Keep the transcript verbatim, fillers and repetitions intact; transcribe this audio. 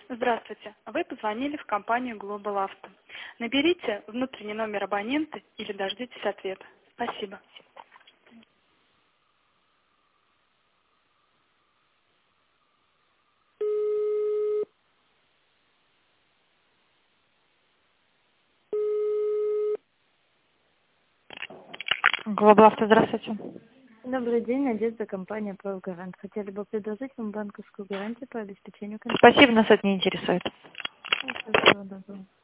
Здравствуйте. Вы позвонили в компанию Global Auto. Наберите внутренний номер абонента или дождитесь ответа. Спасибо. Global Auto, здравствуйте. Добрый день, Надежда, компания «Правгарант». Хотели бы предложить вам банковскую гарантию по обеспечению контакта. Спасибо, нас это не интересует. Всего доброго.